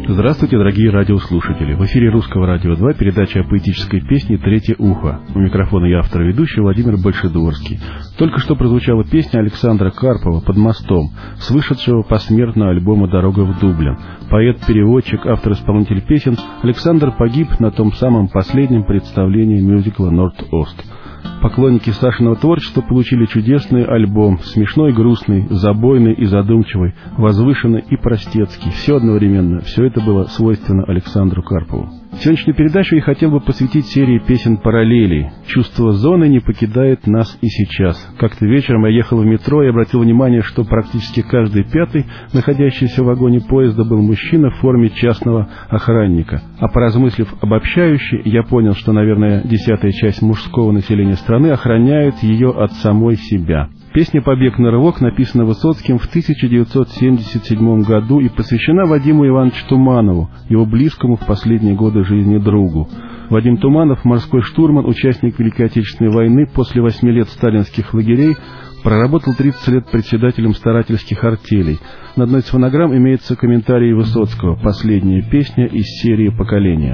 Здравствуйте, дорогие радиослушатели. В эфире Русского радио 2 передача о поэтической песне «Третье ухо». У микрофона я, автор и ведущий Владимир Большедворский. Только что прозвучала песня Александра Карпова «Под мостом», с вышедшего посмертно альбома «Дорога в Дублин». Поэт-переводчик, автор-исполнитель песен Александр погиб на том самом последнем представлении мюзикла «Норд-Ост». Поклонники Сашиного творчества получили чудесный альбом, смешной, грустный, забойный и задумчивый, возвышенный и простецкий. Все одновременно, все это было свойственно Александру Карпову. Сегодняшнюю передачу я хотел бы посвятить серии песен «Параллелей». Чувство зоны не покидает нас и сейчас. Как-то вечером я ехал в метро и обратил внимание, что практически каждый пятый, находящийся в вагоне поезда, был мужчина в форме частного охранника. А поразмыслив обобщающе, я понял, что, наверное, 10-я часть мужского населения страны охраняет ее от самой себя. Песня «Побег на рывок» написана Высоцким в 1977 году и посвящена Вадиму Ивановичу Туманову, его близкому в последние годы жизни другу. Вадим Туманов, морской штурман, участник Великой Отечественной войны, после 8 лет сталинских лагерей проработал 30 лет председателем старательских артелей. На одной из фонограмм имеется комментарий Высоцкого «Последняя песня из серии «Поколения».